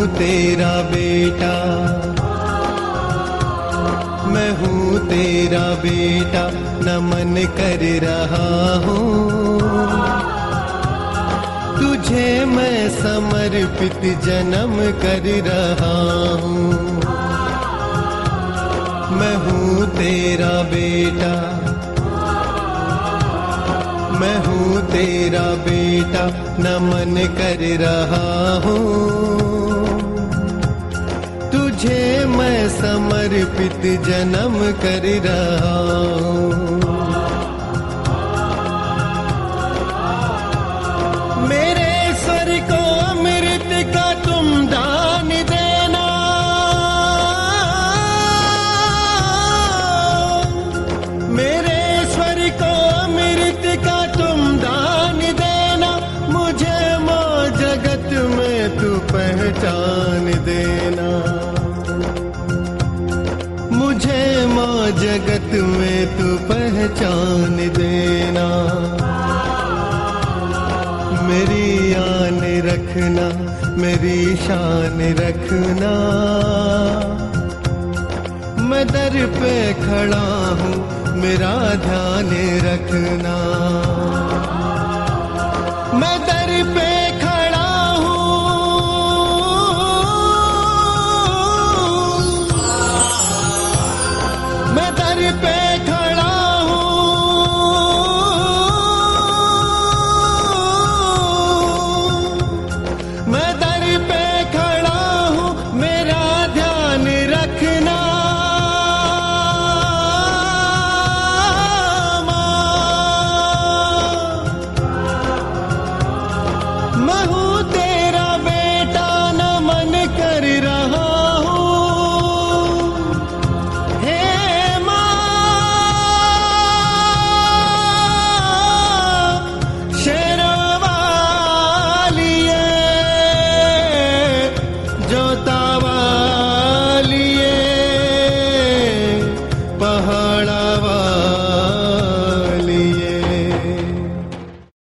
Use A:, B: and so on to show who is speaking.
A: हूँ तेरा बेटा, मैं हूँ तेरा बेटा, नमन कर रहा हूँ तुझे मैं समर्पित जन्म कर रहा हूँ। मैं हूँ तेरा बेटा, मैं हूँ तेरा बेटा, नमन कर रहा हूँ तुझे मैं समर्पित जन्म कर रहा हूँ। मेरे स्वर को अमृत का तुम दान देना, मेरे स्वर को अमृत का तुम दान देना, मुझे माँ जगत में तू पहचान देना, मुझे माँ जगत में तू पहचान देना। मेरी आन रखना, मेरी शान रखना, मैं दर पे खड़ा हूँ, मेरा ध्यान रखना। मैं दर पे खड़ा हूँ, मैं दर पे खड़ा हूँ, मैं दर पे खड़ा हूँ, मेरा ध्यान रखना। मैं हूँ